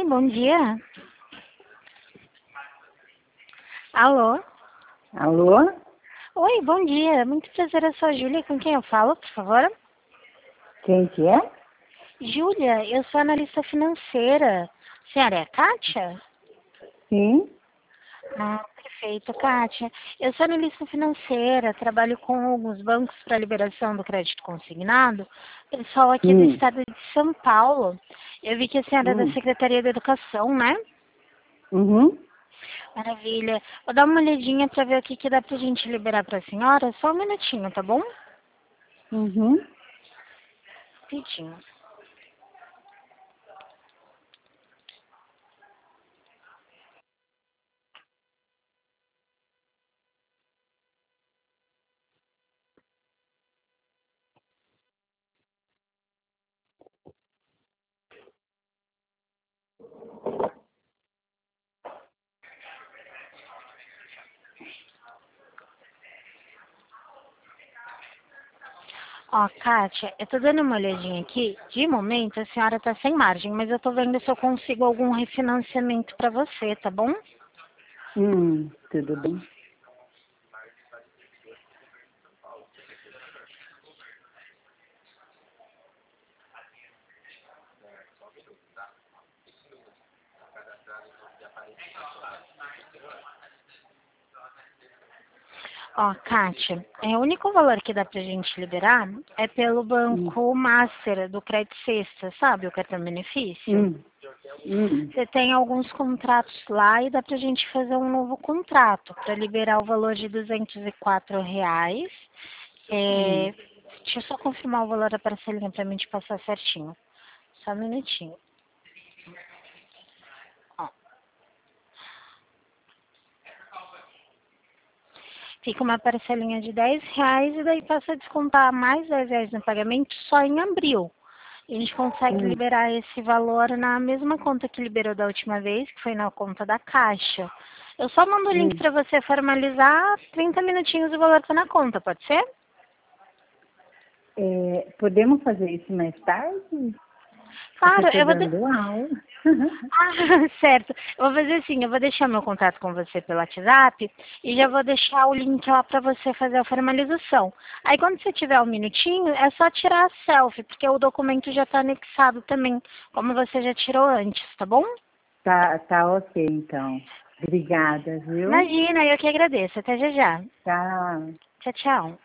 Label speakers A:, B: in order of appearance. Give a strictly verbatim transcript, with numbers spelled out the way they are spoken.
A: bom dia. Alô?
B: Alô?
A: Oi, bom dia. Muito prazer, eu sou a Júlia. Com quem eu falo, por favor?
B: Quem que é?
A: Júlia, eu sou analista financeira. A senhora é a Kátia?
B: Sim.
A: Ah, perfeito, Kátia. Eu sou analista financeira, trabalho com alguns bancos para liberação do crédito consignado. Pessoal aqui do
B: Hum.
A: estado de São Paulo. Eu vi que a senhora é da
B: Hum.
A: Secretaria da Educação, né?
B: Uhum.
A: Maravilha. Vou dar uma olhadinha para ver o que, que dá pra gente liberar para a senhora. Só um minutinho, tá bom?
B: Uhum.
A: Rapidinho. Ó, Kátia, eu tô dando uma olhadinha aqui. De momento, a senhora tá sem margem, mas eu tô vendo se eu consigo algum refinanciamento para você, tá bom?
B: Hum. Tudo bem?
A: Ó, Kátia, é, o único valor que dá pra gente liberar é pelo
B: Hum.
A: Banco Master do Crédito Sexta, sabe? O cartão benefício.
B: Hum. Hum.
A: Você tem alguns contratos lá e dá pra gente fazer um novo contrato para liberar o valor de duzentos e quatro reais.
B: Hum.
A: É, deixa eu só confirmar o valor da parcelinha para mim te passar certinho. Só um minutinho. Ó, fica uma parcelinha de dez reais e daí passa a descontar mais dez reais no pagamento só em abril. E a gente consegue
B: Hum.
A: liberar esse valor na mesma conta que liberou da última vez, que foi na conta da Caixa. Eu só mando o link
B: Hum.
A: para você formalizar, trinta minutinhos e o valor tá na conta, pode ser?
B: É, podemos fazer isso mais tarde? Porque
A: Claro,
B: eu tô
A: eu vou... De...
B: dando aula.
A: Ah, certo. Eu vou fazer assim, eu vou deixar meu contato com você pelo WhatsApp e já vou deixar o link lá para você fazer a formalização. Aí quando você tiver um minutinho, é só tirar a selfie, porque o documento já está anexado também, como você já tirou antes, tá bom?
B: Tá, tá ok, então. Obrigada, viu?
A: Imagina, eu que agradeço. Até já já.
B: Tchau.
A: Tchau, tchau.